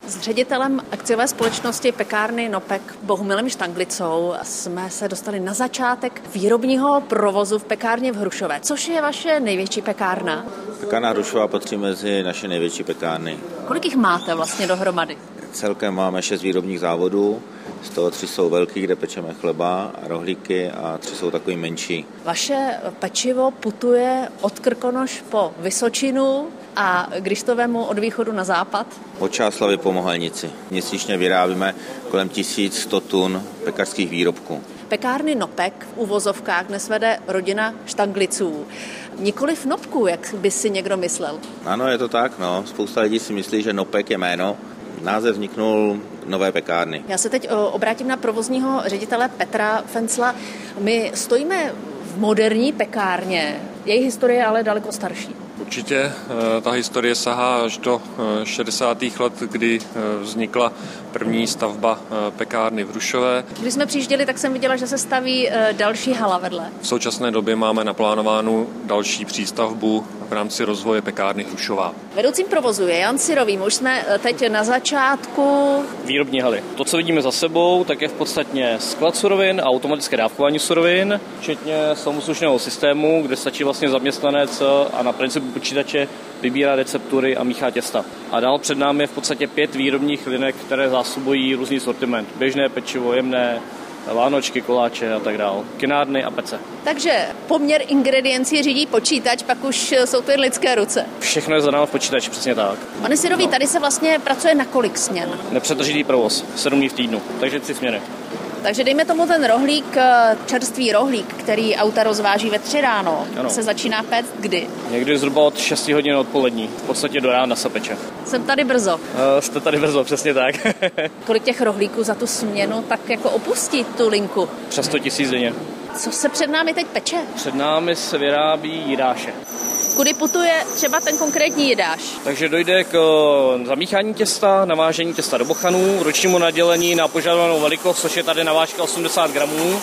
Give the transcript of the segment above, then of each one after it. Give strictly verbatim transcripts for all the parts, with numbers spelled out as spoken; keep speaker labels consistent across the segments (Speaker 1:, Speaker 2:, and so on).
Speaker 1: S ředitelem akciové společnosti pekárny Nopek Bohumilem Štanglicou jsme se dostali na začátek výrobního provozu v pekárně v Hrušové. Což je vaše největší pekárna?
Speaker 2: Pekárna Hrušová patří mezi naše největší pekárny.
Speaker 1: Kolik jich máte vlastně dohromady?
Speaker 2: Celkem máme šest výrobních závodů, z toho tři jsou velký, kde pečeme chleba a rohlíky a tři jsou takový menší.
Speaker 1: Vaše pečivo putuje od Krkonoš po Vysočinu a když to vemu od východu na západ?
Speaker 2: Od Čáslavi po Mohelnici. Měsíčně vyrábíme kolem tisíc sto tun pekařských výrobků.
Speaker 1: Pekárny Nopek v uvozovkách dnes vede rodina Štangliců. Nikoliv Nopků, jak by si někdo myslel.
Speaker 2: Ano, je to tak. No. Spousta lidí si myslí, že Nopek je jméno. Název vzniknul nové pekárny.
Speaker 1: Já se teď obrátím na provozního ředitele Petra Fencla. My stojíme v moderní pekárně. Její historie je ale daleko starší.
Speaker 3: Určitě ta historie sahá až do šedesátých let, kdy vznikla první stavba pekárny v Hrušové.
Speaker 1: Když jsme přijížděli, tak jsem viděla, že se staví další hala vedle.
Speaker 3: V současné době máme naplánovánu další přístavbu v rámci rozvoje pekárny Hrušová.
Speaker 1: Vedoucím provozu je Jan Syrový. Už jsme teď na začátku
Speaker 4: výrobní haly. To, co vidíme za sebou, tak je v podstatě sklad surovin a automatické dávkování surovin, včetně samouslušného systému, kde stačí vlastně zaměstnanec a na principu počítače vybírá receptury a míchá těsta. A dál před námi je v podstatě pět výrobních linek, které zásobují různý sortiment. Běžné pečivo, jemné, vánočky, koláče a tak dále. Kinárny a pece.
Speaker 1: Takže poměr ingrediencí řídí počítač, pak už jsou to jen lidské ruce.
Speaker 4: Všechno je zadáno v počítači, přesně tak.
Speaker 1: Pane Syrový,
Speaker 4: no.
Speaker 1: Tady se vlastně pracuje na kolik směn?
Speaker 4: Nepřetržitý provoz, sedm dní v týdnu, takže tři směny.
Speaker 1: Takže dejme tomu ten rohlík, čerstvý rohlík, který auta rozváží ve tři ráno, ano. Se začíná péct kdy?
Speaker 4: Někdy zhruba od šesti hodin odpolední, v podstatě do rána se peče.
Speaker 1: Jsem tady brzo.
Speaker 4: Uh, jste tady brzo, přesně tak.
Speaker 1: Kolik těch rohlíků za tu směnu tak jako opustí tu linku?
Speaker 4: Přes sto tisíc denně.
Speaker 1: Co se před námi teď peče?
Speaker 4: Před námi se vyrábí jidáše.
Speaker 1: Kudy putuje třeba ten konkrétní jidáš?
Speaker 4: Takže dojde k zamíchání těsta, navážení těsta do bochanů, ročnímu nadělení na požadovanou velikost, což je tady navážka osmdesát gramů.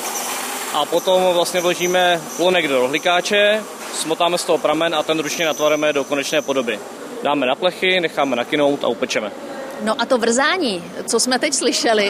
Speaker 4: A potom vlastně vložíme plonek do rohlíkáče, smotáme z toho pramen a ten ručně natvareme do konečné podoby. Dáme na plechy, necháme nakynout a upečeme.
Speaker 1: No a to vrzání, co jsme teď slyšeli,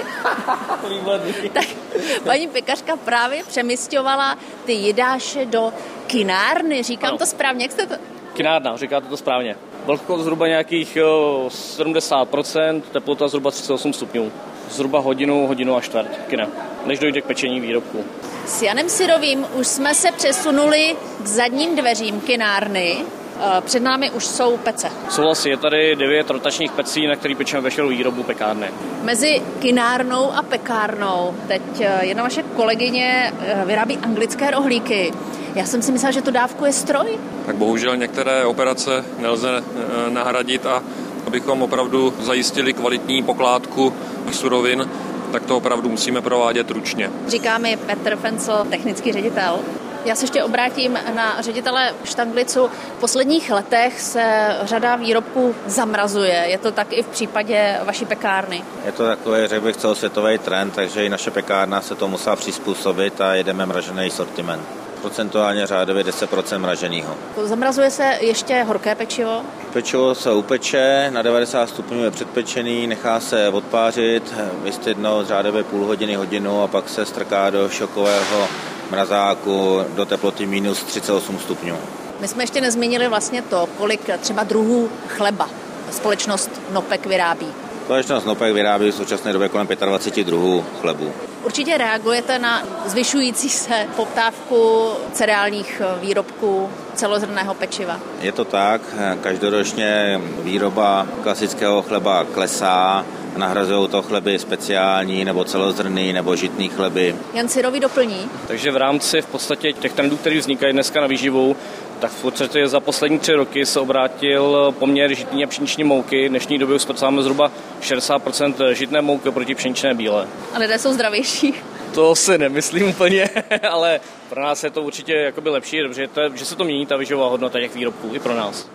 Speaker 1: tak paní pekařka právě přemysťovala ty jidáše do kinárny. Říkám ano. To správně, jak jste to...
Speaker 4: Kinárna, říkáte to správně. Vlhkost zhruba nějakých jo, sedmdesát procent, teplota zhruba třicet osm stupňů. Zhruba hodinu, hodinu a čtvrt kina, než dojde k pečení výrobku.
Speaker 1: S Janem Syrovým už jsme se přesunuli k zadním dveřím kinárny. Před námi už jsou pece.
Speaker 4: Souhlasí, je tady devět rotačních pecí, na který pečeme veškerou výrobu pekárny.
Speaker 1: Mezi kinárnou a pekárnou teď jedna vaše kolegyně vyrábí anglické rohlíky. Já jsem si myslela, že to dávkuje stroj.
Speaker 3: Tak bohužel některé operace nelze nahradit a abychom opravdu zajistili kvalitní pokládku surovin, tak to opravdu musíme provádět ručně.
Speaker 1: Říká mi Petr Fencl, technický ředitel. Já se ještě obrátím na ředitele Štanglicu. V posledních letech se řada výrobků zamrazuje. Je to tak i v případě vaší pekárny?
Speaker 2: Je to takový, řekl bych, celosvětový trend, takže i naše pekárna se to musela přizpůsobit a jedeme mražený sortiment. Procentuálně řádově deset procent mraženýho.
Speaker 1: Zamrazuje se ještě horké pečivo?
Speaker 2: Pečivo se upeče, na devadesát stupňů je předpečený, nechá se odpářit, vystydnout řádově půl hodiny, hodinu a pak se strká do šokového mrazáku do teploty minus třicet osm stupňů.
Speaker 1: My jsme ještě nezmínili vlastně to, kolik třeba druhů chleba společnost Nopek vyrábí.
Speaker 2: Společnost Nopek vyrábí v současné době kolem dvacet pět druhů chlebu.
Speaker 1: Určitě reagujete na zvyšující se poptávku cereálních výrobků, celozrnného pečiva.
Speaker 2: Je to tak, každoročně výroba klasického chleba klesá, nahrazují to chleby speciální nebo celozrnný nebo žitný chleby.
Speaker 1: Jan Syrový doplní.
Speaker 4: Takže v rámci v podstatě těch trendů, které vznikají dneska na výživu, tak v podstatě za poslední tři roky se obrátil poměr žitní a pšeniční mouky. V dnešní době už zpracováme zhruba šedesát procent žitné mouky proti pšeničné bílé.
Speaker 1: A lidé jsou zdravější.
Speaker 4: To si nemyslím úplně, ale pro nás je to určitě jakoby lepší, že, to, že se to mění ta výživová hodnota těch výrobků i pro nás.